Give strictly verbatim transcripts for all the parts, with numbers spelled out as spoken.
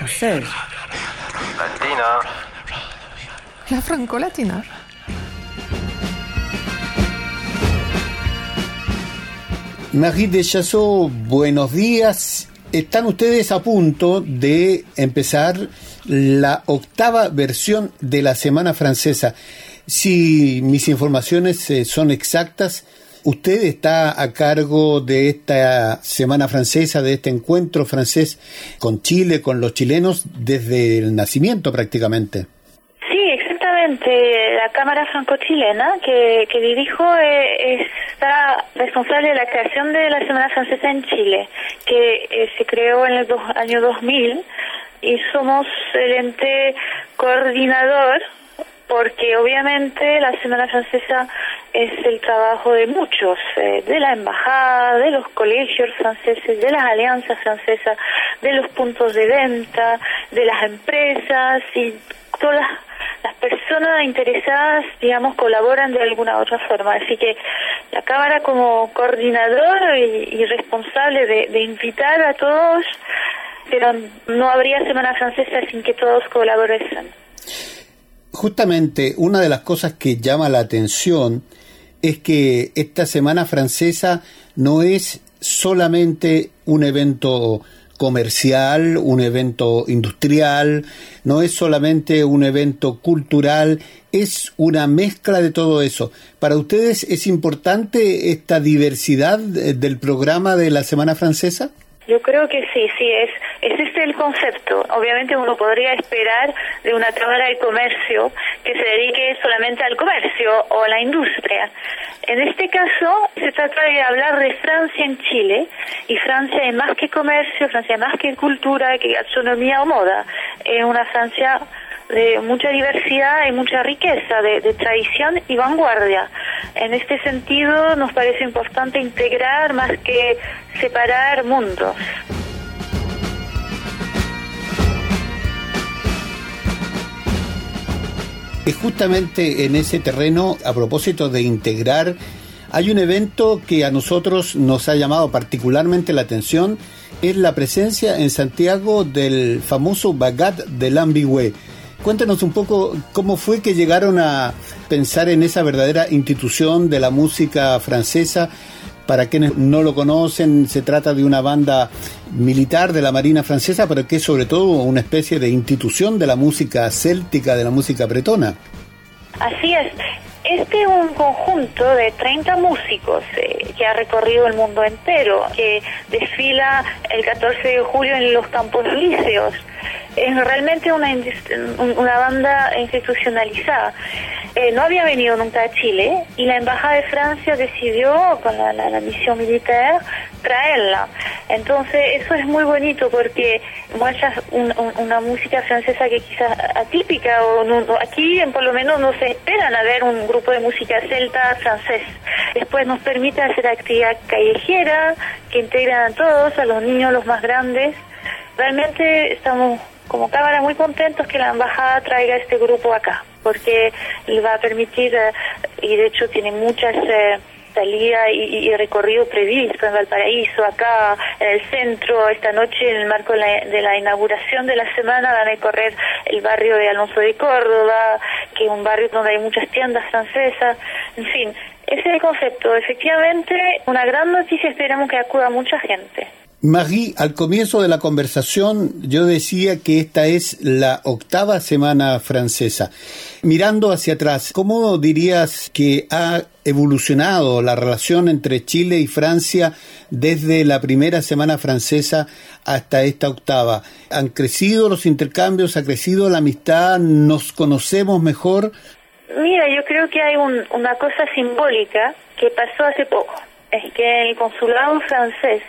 française. Latina. La franco-latina. Marie de Chassot, buenos días. Están ustedes a punto de empezar la octava versión de la Semana Francesa. Si mis informaciones eh, son exactas, usted está a cargo de esta Semana Francesa, de este encuentro francés con Chile, con los chilenos, desde el nacimiento prácticamente. Sí, exactamente. La Cámara Franco-Chilena que, que dirijo eh, está responsable de la creación de la Semana Francesa en Chile, que eh, se creó en el do, año dos mil, y somos el ente coordinador, porque obviamente la Semana Francesa es el trabajo de muchos, eh, de la embajada, de los colegios franceses, de las alianzas francesas, de los puntos de venta, de las empresas, y todas las, las personas interesadas, digamos, colaboran de alguna u otra forma. Así que la Cámara, como coordinador y, y responsable de, de invitar a todos, pero no habría Semana Francesa sin que todos colaborasen. Justamente una de las cosas que llama la atención es que esta Semana Francesa no es solamente un evento comercial, un evento industrial, no es solamente un evento cultural, es una mezcla de todo eso. ¿Para ustedes es importante esta diversidad del programa de la Semana Francesa? Yo creo que sí, sí, es, es este el concepto. Obviamente uno podría esperar de una Cámara de Comercio que se dedique solamente al comercio o a la industria. En este caso se trata de hablar de Francia en Chile, y Francia es más que comercio, Francia es más que cultura, que gastronomía o moda. Es una Francia de mucha diversidad y mucha riqueza, de, de tradición y vanguardia. En este sentido nos parece importante integrar más que separar mundos. Y justamente en ese terreno, a propósito de integrar, hay un evento que a nosotros nos ha llamado particularmente la atención, es la presencia en Santiago del famoso Bagat de l'Ambigüe. Cuéntanos un poco cómo fue que llegaron a pensar en esa verdadera institución de la música francesa. Para quienes no lo conocen, se trata de una banda militar de la Marina Francesa, pero que es sobre todo una especie de institución de la música céltica, de la música bretona. Así es. Este es un conjunto de treinta músicos eh, que ha recorrido el mundo entero, que desfila el catorce de julio en los Campos Elíseos. Es realmente una, una banda institucionalizada. Eh, no había venido nunca a Chile, y la Embajada de Francia decidió, con la, la, la misión militar, traerla. Entonces eso es muy bonito porque muestra un, un, una música francesa que quizás atípica, o no, no, aquí por lo menos no se esperan a ver un grupo de música celta francés. Después nos permite hacer actividad callejera que integran a todos, a los niños, los más grandes. Realmente estamos como Cámara muy contentos que la Embajada traiga este grupo acá, porque le va a permitir, eh, y de hecho tiene muchas eh, salidas y, y recorrido previsto en Valparaíso, acá en el centro. Esta noche, en el marco de la, de la inauguración de la semana, van a recorrer el barrio de Alonso de Córdoba, que es un barrio donde hay muchas tiendas francesas. En fin, ese es el concepto. Efectivamente, una gran noticia, esperamos que acuda mucha gente. Marie, al comienzo de la conversación yo decía que esta es la octava Semana Francesa. Mirando hacia atrás, ¿cómo dirías que ha evolucionado la relación entre Chile y Francia desde la primera Semana Francesa hasta esta octava? ¿Han crecido los intercambios? ¿Ha crecido la amistad? ¿Nos conocemos mejor? Mira, yo creo que hay un, una cosa simbólica que pasó hace poco. Es que el consulado francés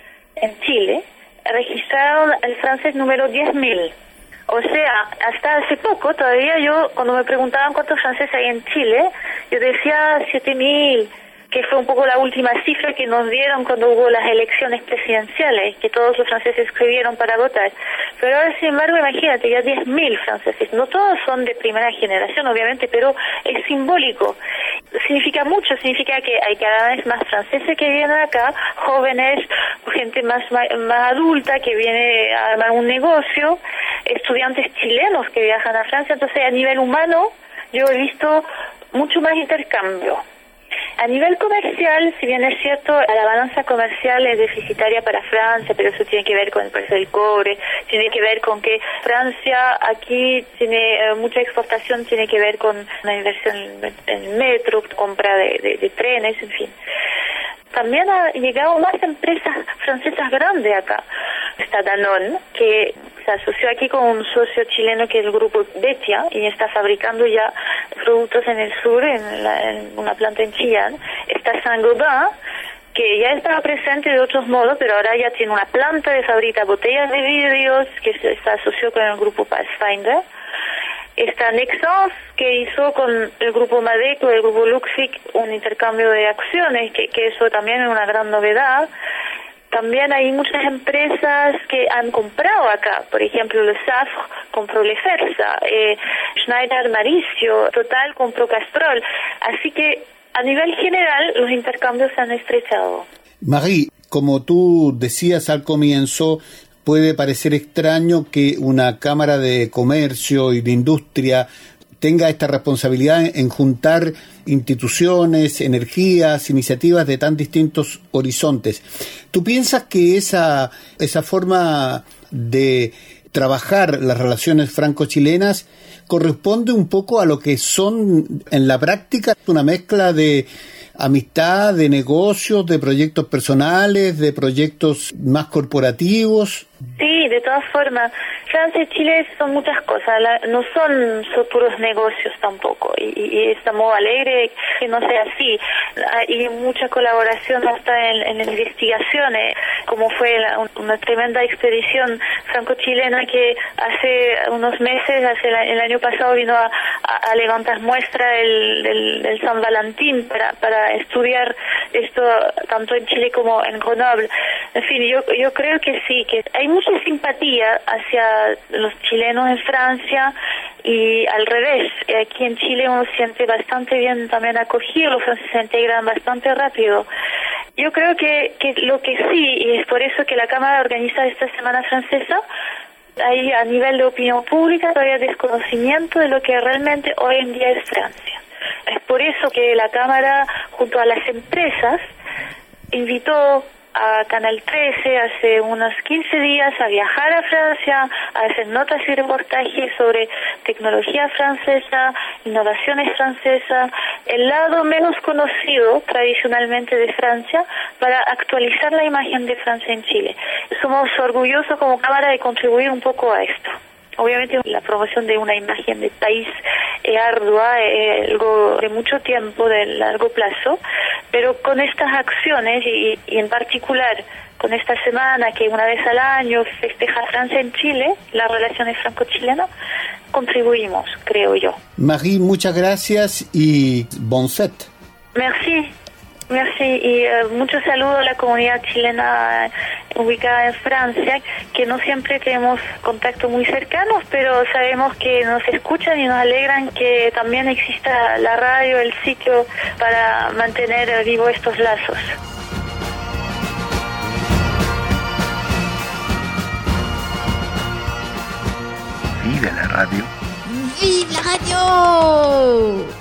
en Chile registraron el francés número diez mil. O sea, hasta hace poco todavía yo, cuando me preguntaban cuántos franceses hay en Chile, yo decía siete mil, que fue un poco la última cifra que nos dieron cuando hubo las elecciones presidenciales, que todos los franceses escribieron para votar. Pero ahora, sin embargo, imagínate, ya diez mil franceses. No todos son de primera generación, obviamente, pero es simbólico. Significa mucho, significa que hay cada vez más franceses que vienen acá, jóvenes, gente más, más adulta que viene a armar un negocio. estudiantes chilenos que viajan a Francia. Entonces, a nivel humano, yo he visto mucho más intercambio. A nivel comercial, si bien es cierto, la balanza comercial es deficitaria para Francia, pero eso tiene que ver con el precio del cobre, tiene que ver con que Francia aquí tiene eh, mucha exportación, tiene que ver con la inversión en el metro, compra de, de, de trenes, en fin. También ha llegado más empresas francesas grandes acá. Está Danone, que se asoció aquí con un socio chileno que es el grupo Betia y está fabricando ya productos en el sur, en, la, en una planta en Chillán. Está Saint-Gobain, que ya estaba presente de otros modos, pero ahora ya tiene una planta de fabrica botellas de vidrios, que se está asoció con el grupo Pathfinder. Está Nexans, que hizo con el grupo Madeco, el grupo Luxic, un intercambio de acciones, que, que eso también es una gran novedad. También hay muchas empresas que han comprado acá, por ejemplo, Le Safre compró Lefersa, eh, Schneider Maricio, Total compró Castrol. Así que a nivel general los intercambios se han estrechado. Marie, como tú decías al comienzo, puede parecer extraño que una Cámara de Comercio y de Industria tenga esta responsabilidad en juntar instituciones, energías, iniciativas de tan distintos horizontes. ¿Tú piensas que esa, esa forma de trabajar las relaciones franco-chilenas corresponde un poco a lo que son en la práctica una mezcla de amistad, de negocios, de proyectos personales, de proyectos más corporativos? Sí, de todas formas, Francia y Chile son muchas cosas, la, no son, son puros negocios tampoco, y, y estamos alegres que no sea así. Hay mucha colaboración hasta en, en investigaciones, como fue la, una tremenda expedición franco-chilena que hace unos meses, hace la, el año pasado vino a, a, a levantar muestra del, del, del San Valentín para, para estudiar esto tanto en Chile como en Grenoble. En fin, yo, yo creo que sí, que hay mucha simpatía hacia los chilenos en Francia y al revés. Aquí en Chile uno se siente bastante bien también acogido, los franceses se integran bastante rápido. Yo creo que, que lo que sí, y es por eso que la Cámara organiza esta Semana Francesa, hay a nivel de opinión pública todavía desconocimiento de lo que realmente hoy en día es Francia. Es por eso que la Cámara, junto a las empresas, invitó a Canal trece hace unos quince días a viajar a Francia, a hacer notas y reportajes sobre tecnología francesa, innovaciones francesas, el lado menos conocido tradicionalmente de Francia, para actualizar la imagen de Francia en Chile. Somos orgullosos como Cámara de contribuir un poco a esto. Obviamente la promoción de una imagen de país es ardua, es algo de mucho tiempo, de largo plazo, pero con estas acciones y, y en particular con esta semana que una vez al año festeja Francia en Chile, las relaciones franco-chilenas, contribuimos, creo yo. Marie, muchas gracias y bon set. Merci. Merci y uh, muchos saludos a la comunidad chilena ubicada en Francia, que no siempre tenemos contactos muy cercanos, pero sabemos que nos escuchan y nos alegran que también exista la radio, el sitio para mantener vivos estos lazos. Vive la radio. ¡Vive la radio!